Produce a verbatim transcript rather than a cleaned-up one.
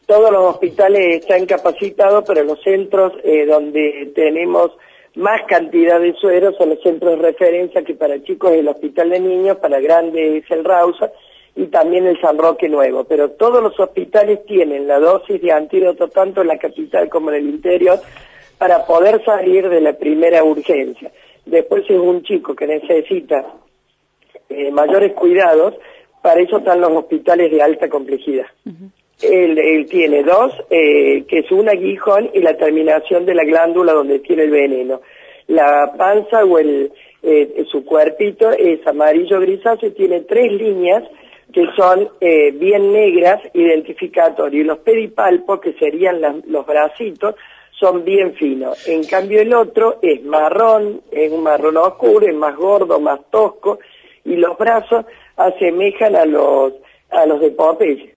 todos los hospitales están capacitados, pero los centros eh, donde tenemos más cantidad de sueros son los centros de referencia, que para chicos es el Hospital de Niños, para grandes es el Rausa y también el San Roque Nuevo. Pero todos los hospitales tienen la dosis de antídoto, tanto en la capital como en el interior, para poder salir de la primera urgencia. Después, si es un chico que necesita eh, mayores cuidados, para eso están los hospitales de alta complejidad. Uh-huh. Él, él tiene dos, eh, que es un aguijón y la terminación de la glándula donde tiene el veneno. La panza o el eh, su cuerpito es amarillo grisáceo y tiene tres líneas que son eh, bien negras, identificatorias. Y los pedipalpos, que serían la, los bracitos, son bien finos. En cambio el otro es marrón, es un marrón oscuro, es más gordo, más tosco, y los brazos asemejan a los a los de Popeye.